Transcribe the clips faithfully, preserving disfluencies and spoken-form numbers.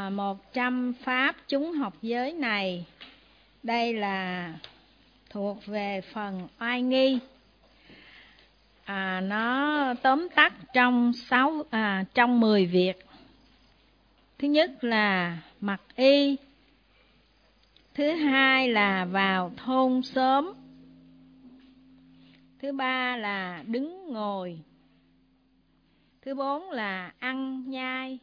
à, một trăm pháp chúng học giới này, đây là thuộc về phần oai nghi. À, nó tóm tắt trong sáu à, trong mười việc. Thứ nhất là mặc y, thứ hai là vào thôn xóm, thứ ba là đứng ngồi, thứ bốn là ăn nhai,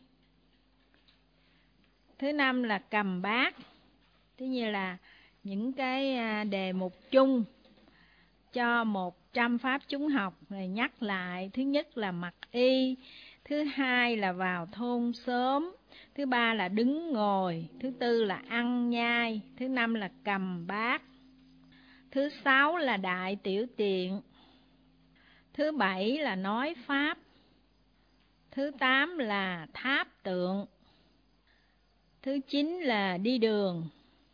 thứ năm là cầm bát. Thứ như là những cái đề mục chung cho một trăm pháp chúng học này nhắc lại. Thứ nhất là mặc y, thứ hai là vào thôn xóm, thứ ba là đứng ngồi, thứ tư là ăn nhai, thứ năm là cầm bát, thứ sáu là đại tiểu tiện, thứ bảy là nói pháp, thứ tám là tháp tượng, thứ chín là đi đường,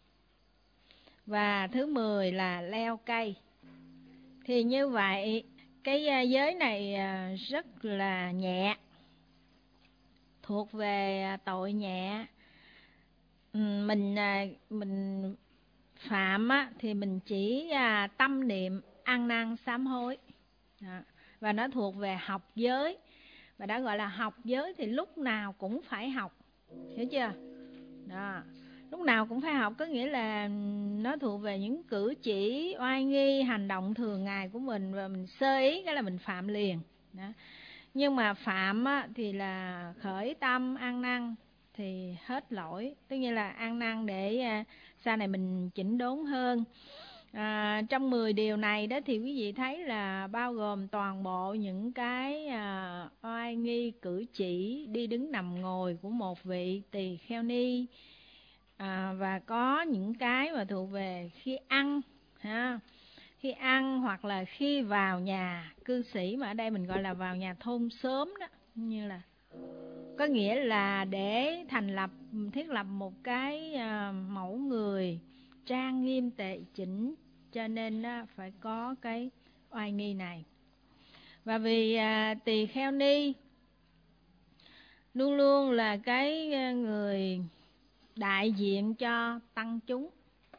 và thứ mười là leo cây. Thì như vậy cái giới này rất là nhẹ, thuộc về tội nhẹ. Mình mình phạm á, thì mình chỉ tâm niệm ăn năn sám hối. Đó. Và nó thuộc về học giới. Và đã gọi là học giới thì lúc nào cũng phải học. Hiểu chưa? Đó. Lúc nào cũng phải học, có nghĩa là nó thuộc về những cử chỉ oai nghi, hành động thường ngày của mình, và mình sơ ý cái là mình phạm liền. Đó. Nhưng mà phạm á, thì là khởi tâm ăn năn thì hết lỗi, tức như là ăn năn để à, sau này mình chỉnh đốn hơn. À, trong mười điều này đó thì quý vị thấy là bao gồm toàn bộ những cái à, oai nghi cử chỉ đi đứng nằm ngồi của một vị tỳ kheo ni. À, và có những cái mà thuộc về khi ăn ha, khi ăn hoặc là khi vào nhà cư sĩ, mà ở đây mình gọi là vào nhà thôn xóm đó, như là có nghĩa là để thành lập thiết lập một cái à, mẫu người trang nghiêm tệ chỉnh, cho nên á, phải có cái oai nghi này. Và vì à, tỳ kheo ni luôn luôn là cái người đại diện cho tăng chúng,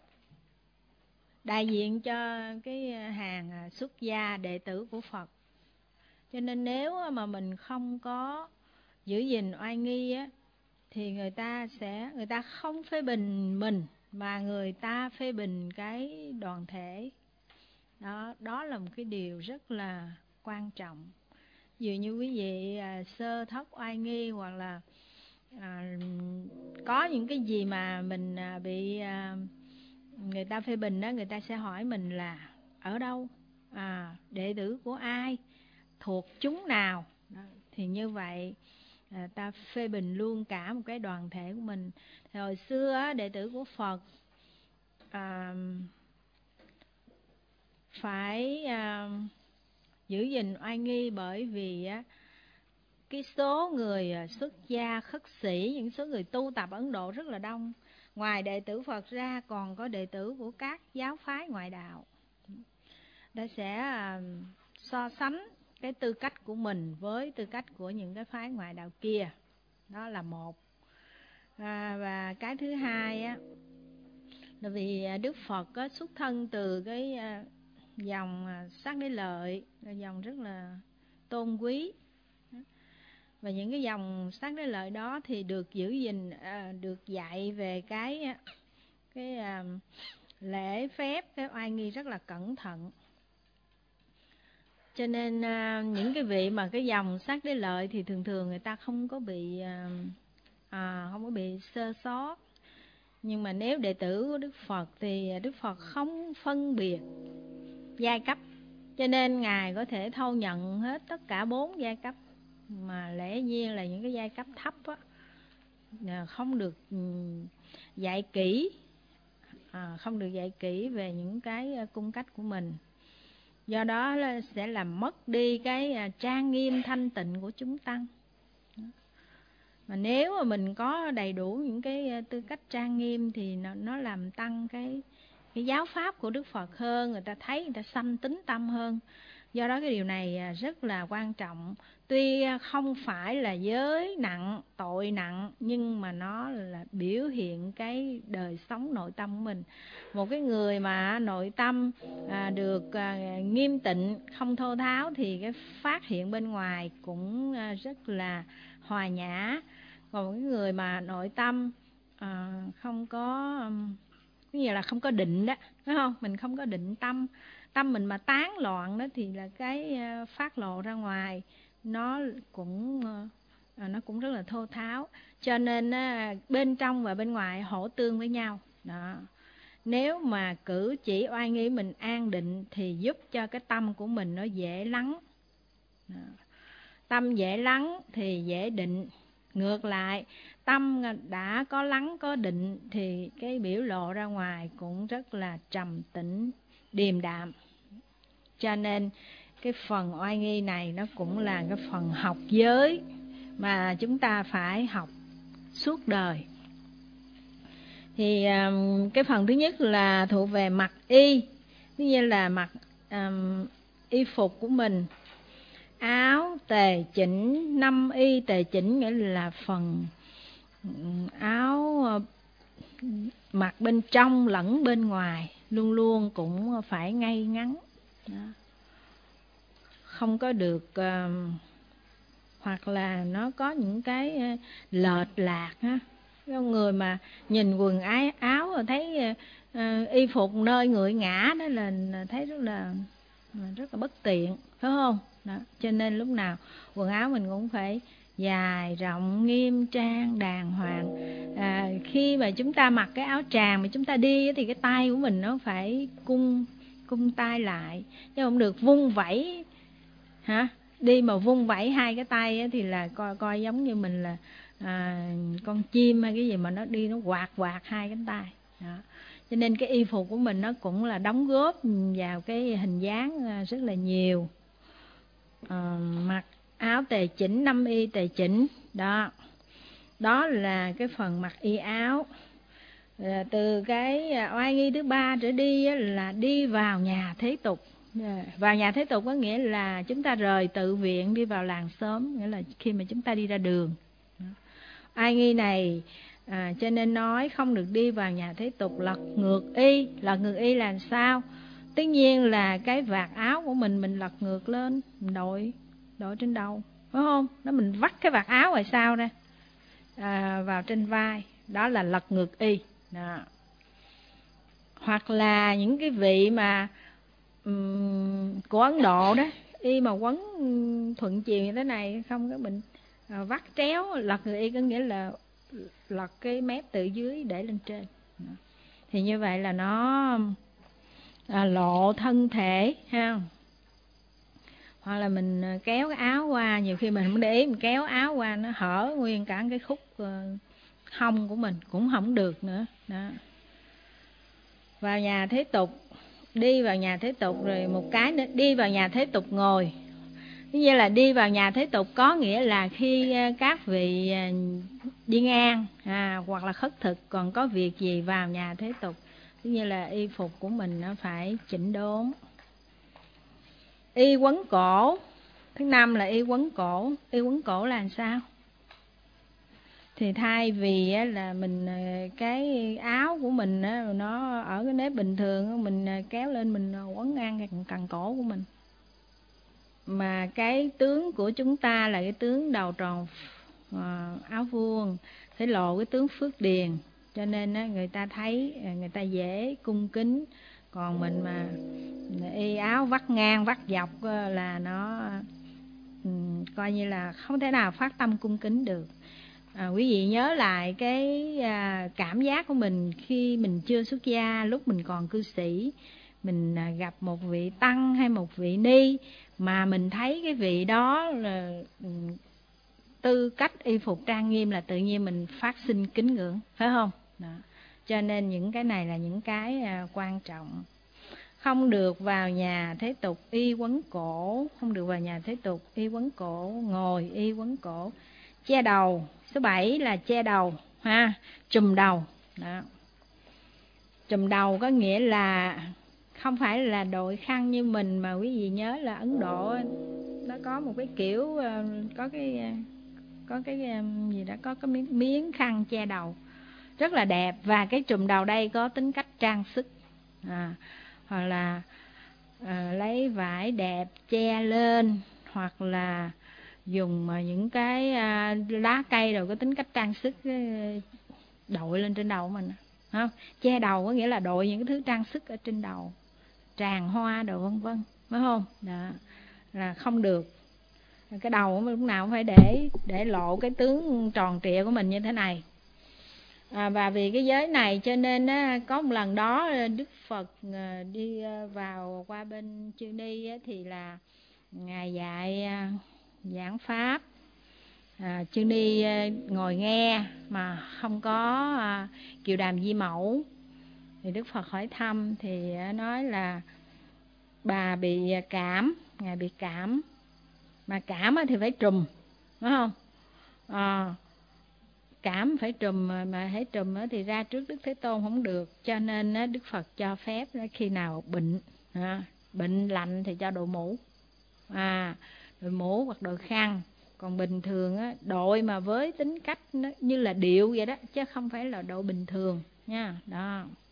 đại diện cho cái hàng xuất gia đệ tử của Phật. Cho nên nếu mà mình không có giữ gìn oai nghi á, thì người ta sẽ người ta không phê bình mình, mà người ta phê bình cái đoàn thể. Đó, đó là một cái điều rất là quan trọng. Ví dụ như quý vị à, sơ thất oai nghi, hoặc là à, có những cái gì mà mình à, bị à, người ta phê bình đó, người ta sẽ hỏi mình là ở đâu, à, đệ tử của ai, thuộc chúng nào. Đó. Thì như vậy à, ta phê bình luôn cả một cái đoàn thể của mình. Thì hồi xưa á, đệ tử của Phật à, phải à, giữ gìn oai nghi, bởi vì á, cái số người xuất gia khất sĩ, những số người tu tập Ấn Độ rất là đông. Ngoài đệ tử Phật ra còn có đệ tử của các giáo phái ngoại đạo. Đó sẽ à, so sánh cái tư cách của mình với tư cách của những cái phái ngoại đạo kia. Đó là một. À, và cái thứ hai á, là vì Đức Phật có xuất thân từ cái à, dòng à, Sát Đế Lợi, là dòng rất là tôn quý. Và những cái dòng Sát Đế Lợi đó thì được giữ gìn, à, được dạy về cái cái à, lễ phép, cái oai nghi rất là cẩn thận. Cho nên à, những cái vị mà cái dòng Sát Đế Lợi thì thường thường người ta không có bị à, à, không có bị sơ sót. Nhưng mà nếu đệ tử của Đức Phật thì Đức Phật không phân biệt giai cấp, cho nên Ngài có thể thâu nhận hết tất cả bốn giai cấp. Mà lẽ nhiên là những cái giai cấp thấp á, không được dạy kỹ, à, không được dạy kỹ về những cái cung cách của mình. Do đó là sẽ làm mất đi cái trang nghiêm thanh tịnh của chúng tăng. Mà nếu mà mình có đầy đủ những cái tư cách trang nghiêm thì nó, nó làm tăng cái cái giáo pháp của Đức Phật hơn, người ta thấy người ta sanh tín tâm hơn. Do đó cái điều này rất là quan trọng. Tuy không phải là giới nặng, tội nặng, nhưng mà nó là biểu hiện cái đời sống nội tâm của mình. Một cái người mà nội tâm à, được à, nghiêm tịnh, không thô tháo thì cái phát hiện bên ngoài cũng à, rất là hòa nhã. Còn một cái người mà nội tâm à, không có cái gì là không có định đó, phải không? Mình không có định tâm, tâm mình mà tán loạn đó thì là cái phát lộ ra ngoài nó cũng nó cũng rất là thô tháo. Cho nên bên trong và bên ngoài hỗ tương với nhau đó. Nếu mà cử chỉ oai nghi mình an định thì giúp cho cái tâm của mình nó dễ lắng đó. Tâm dễ lắng thì dễ định. Ngược lại, tâm đã có lắng có định thì cái biểu lộ ra ngoài cũng rất là trầm tĩnh, điềm đạm. Cho nên cái phần oai nghi này nó cũng là cái phần học giới mà chúng ta phải học suốt đời. Thì um, cái phần thứ nhất là thuộc về mặc y, như như là mặc um, y phục của mình. Áo tề chỉnh, năm y tề chỉnh nghĩa là phần áo mặc bên trong lẫn bên ngoài luôn luôn cũng phải ngay ngắn đó. Không có được uh, hoặc là nó có những cái uh, lệch lạc ha. Người mà nhìn quần áo, áo rồi thấy uh, y phục nơi người ngã đó là thấy rất là rất là bất tiện, phải không? Đó. Cho nên lúc nào quần áo mình cũng phải dài, rộng, nghiêm trang, đàng hoàng. À, khi mà chúng ta mặc cái áo tràng mà chúng ta đi thì cái tay của mình nó phải cung cung tay lại, chứ không được vung vẩy hả? Đi mà vung vẩy hai cái tay thì là coi coi giống như mình là à, con chim hay cái gì mà nó đi nó quạt quạt hai cái tay đó. Cho nên cái y phục của mình nó cũng là đóng góp vào cái hình dáng rất là nhiều. À, mặc áo tề chỉnh, năm y tề chỉnh đó. Đó là cái phần mặc y áo. À, từ cái oai nghi thứ ba trở đi là đi vào nhà thế tục. Vào nhà thế tục có nghĩa là chúng ta rời tự viện đi vào làng xóm, nghĩa là khi mà chúng ta đi ra đường. Oai nghi này à, cho nên nói không được đi vào nhà thế tục lật ngược y. Lật ngược y là sao? Tất nhiên là cái vạt áo của mình mình lật ngược lên, mình đội đội trên đầu, phải không? Đó, mình vắt cái vạt áo ngoài sau ra à, vào trên vai, đó là lật ngược y đó. Hoặc là những cái vị mà um, của Ấn Độ đó, y mà quấn thuận chiều như thế này không, cái mình à, vắt tréo. Lật ngược y có nghĩa là lật cái mép từ dưới để lên trên đó. Thì như vậy là nó à, lộ thân thể ha. Hoặc là mình kéo cái áo qua, nhiều khi mình không để ý, mình kéo áo qua nó hở nguyên cả cái khúc uh, hông của mình cũng không được nữa đó. Vào nhà thế tục, đi vào nhà thế tục rồi một cái nữa, đi vào nhà thế tục ngồi. Như là đi vào nhà thế tục có nghĩa là khi các vị đi ngang à, hoặc là khất thực còn có việc gì vào nhà thế tục, như là y phục của mình nó phải chỉnh đốn. Y quấn cổ. Thứ năm là y quấn cổ. Y quấn cổ là làm sao? Thì thay vì là mình cái áo của mình nó ở cái nếp bình thường, mình kéo lên mình quấn ngang cái cẳng cổ của mình, mà cái tướng của chúng ta là cái tướng đầu tròn áo vuông, phải lộ cái tướng phước điền, cho nên người ta thấy người ta dễ cung kính. Còn mình mà y áo vắt ngang vắt dọc là nó um, coi như là không thể nào phát tâm cung kính được. À, quý vị nhớ lại cái à, cảm giác của mình khi mình chưa xuất gia, lúc mình còn cư sĩ, mình à, gặp một vị tăng hay một vị ni mà mình thấy cái vị đó là um, tư cách y phục trang nghiêm là tự nhiên mình phát sinh kính ngưỡng, phải không? Đó. Cho nên những cái này là những cái à, quan trọng. Không được vào nhà thế tục y quấn cổ. Không được vào nhà thế tục y quấn cổ. Ngồi y quấn cổ. Che đầu. Số bảy là che đầu ha, trùm đầu đó. Trùm đầu có nghĩa là không phải là đội khăn như mình, mà quý vị nhớ là Ấn Độ nó có một cái kiểu, có cái có cái gì đó, có cái miếng, miếng khăn che đầu rất là đẹp. Và cái trùm đầu đây có tính cách trang sức, à, hoặc là à, lấy vải đẹp che lên, hoặc là dùng mà những cái à, lá cây rồi có tính cách trang sức đội lên trên đầu mình, không? Che đầu có nghĩa là đội những cái thứ trang sức ở trên đầu, tràng hoa đồ vân vân, phải không? Đó là không được. Cái đầu lúc nào cũng phải để để lộ cái tướng tròn trịa của mình như thế này. À, và vì cái giới này cho nên á, có một lần đó Đức Phật đi vào qua bên Chư Ni á, thì là ngài dạy giảng pháp. À, Chư Ni ngồi nghe mà không có à, Kiều Đàm Di Mẫu. Thì Đức Phật hỏi thăm thì nói là bà bị cảm, ngài bị cảm, mà cảm thì phải trùm, đúng không? À, cảm phải trùm, mà hãy trùm thì ra trước Đức Thế Tôn không được, cho nên Đức Phật cho phép khi nào bệnh, à, bệnh lạnh thì cho đội mũ, à, đội mũ hoặc đội khăn. Còn bình thường á, đội mà với tính cách nó như là điệu vậy đó, chứ không phải là đội bình thường nha. Đó.